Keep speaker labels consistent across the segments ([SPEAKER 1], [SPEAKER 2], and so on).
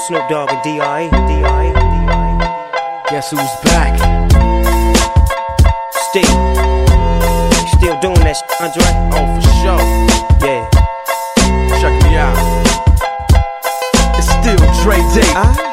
[SPEAKER 1] Snoop Dogg and D.R.E.
[SPEAKER 2] Guess who's back?
[SPEAKER 1] Still doing that shit, Andre?
[SPEAKER 2] Oh, for sure.
[SPEAKER 1] Yeah.
[SPEAKER 2] Check me out. It's still Dre Day,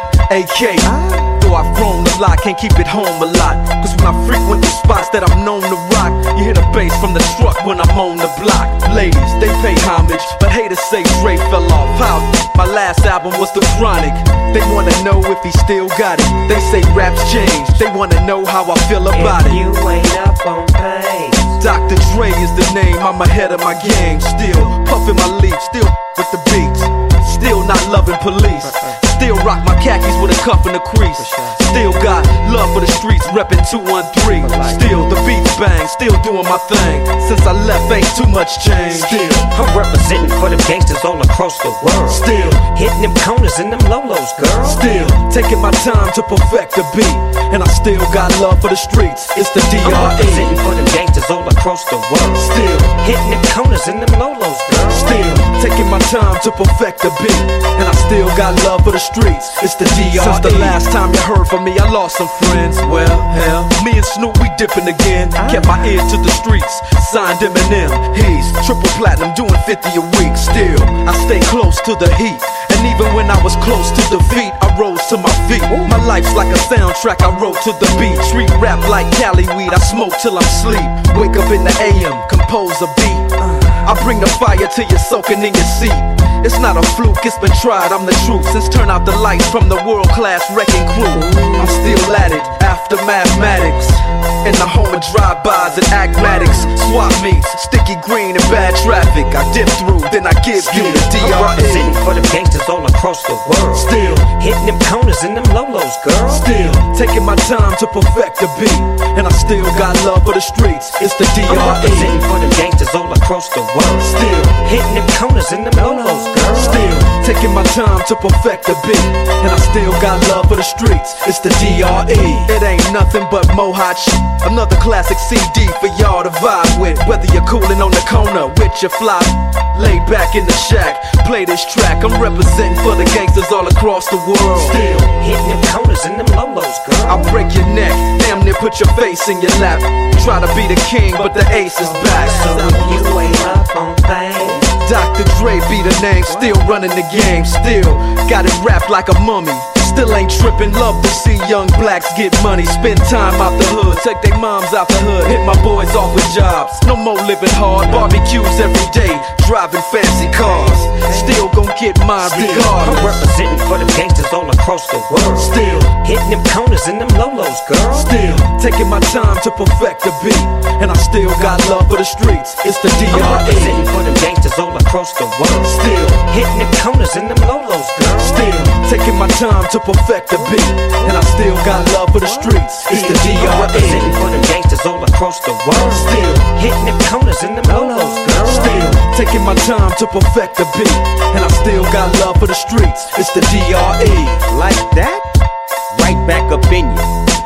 [SPEAKER 2] AK. Though I've grown a lot, can't keep it home a lot. Cause when I frequent the spots that I'm known to rock, you hear the bass from the truck when I'm on the block. Ladies, they pay homage, but haters say Dre fell off. How? My last album was The Chronic. They wanna know if he still got it. They say raps changed, they wanna know how I feel about it.
[SPEAKER 1] You ain't up on pain.
[SPEAKER 2] Dr. Dre is the name, I'm ahead of my game. Still puffin' my leaf, still with the beats. Still not loving police. Still rock my khakis with a cuff and a crease. Still got love for the streets, reppin' 213. Still the beats bang, still doing my thing. Since I left, ain't too much change. Still
[SPEAKER 1] I'm representing for the gangsters all across the world.
[SPEAKER 2] Still
[SPEAKER 1] hitting them corners and them lolos, girl.
[SPEAKER 2] Still taking my time to perfect the beat. And I still got love for the streets. It's the D.R.E.
[SPEAKER 1] I'm representing for them gangsters all across the world.
[SPEAKER 2] Still
[SPEAKER 1] hitting them corners and them lolos, girl.
[SPEAKER 2] Still taking my time to perfect the beat. And I still got love for the streets. It's the D.R.E. Since the last time you heard from me, I lost some friends. Well, hell, me and Snoop, we dipping again. Kept my ear to the streets, signed Eminem. He's triple platinum, doing 50 a week. Still, I stay close to the heat. And even when I was close to defeat, I rose to my feet. My life's like a soundtrack, I wrote to the beat. Street rap like Cali weed, I smoke till I'm sleep. Wake up in the AM, compose a beat. I bring the fire till you're soaking in your seat. It's not a fluke, it's been tried, I'm the truth. Since turn out the lights from the world-class wrecking crew, I'm still at it, after mathematics. In the home of drive-bys and acmatics. Swap meets, sticky green and bad traffic. I dip through, then I give you the D.R.E.
[SPEAKER 1] I'm representing for them gangsters all across the world.
[SPEAKER 2] Still
[SPEAKER 1] hitting them corners and them lolos, girl.
[SPEAKER 2] Still taking my time to perfect the beat. And I still got love for the streets. It's the D.R.E.
[SPEAKER 1] I'm representing for them gangsters all across the world.
[SPEAKER 2] Still
[SPEAKER 1] hitting them corners and them lolos, girl.
[SPEAKER 2] Still taking my time to perfect the beat. And I still got love for the streets. It's the D.R.E. It ain't nothing but mohawk shit. Another classic CD for y'all to vibe with. Whether you're coolin' on the corner with your fly, lay back in the shack, play this track. I'm representing for the gangsters all across the world. Still
[SPEAKER 1] hitting them corners and them lolos, girl.
[SPEAKER 2] I'll break your neck, damn near put your face in your lap. Try to be the king, but the ace is back.
[SPEAKER 1] So if you ain't up on things,
[SPEAKER 2] Dr. Dre be the name, still running the game. Still got it wrapped like a mummy. Still ain't trippin', love to see young blacks get money. Spend time out the hood, take their moms out the hood. Hit my boys off with jobs, no more living hard. Barbecues every day, driving fancy cars. Still gon' get mine regardless.
[SPEAKER 1] I'm representing for them gangsters all across the world.
[SPEAKER 2] Still
[SPEAKER 1] hitting them corners and them lolos, girl.
[SPEAKER 2] Still taking my time to perfect the beat. And I still got love for the streets. It's the D.R.E.
[SPEAKER 1] I'm representing for them gangsters all across the world.
[SPEAKER 2] Still
[SPEAKER 1] hitting them corners and them lolos, girl.
[SPEAKER 2] Still taking my time to perfect the beat. And I still got love for the streets. It's the D.R.E.
[SPEAKER 1] I'm representing for them gangsters all across the world.
[SPEAKER 2] Still
[SPEAKER 1] hitting them corners and them lolos, girl.
[SPEAKER 2] Still taking my time to perfect the beat. And I still got love for the streets. It's the D.R.E.
[SPEAKER 1] Like that? Right back up in you.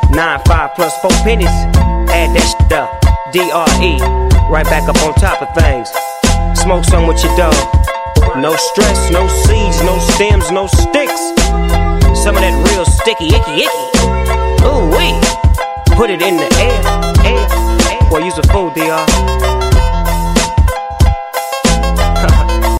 [SPEAKER 1] 9-5 plus 4 pennies. Add that shit up. D.R.E. Right back up on top of things. Smoke some with your dog. No stress, no seeds, no stems, no sticks. Some of that real sticky, icky. Ooh wee. Put it in the air. Boy, you's a fool, D.R.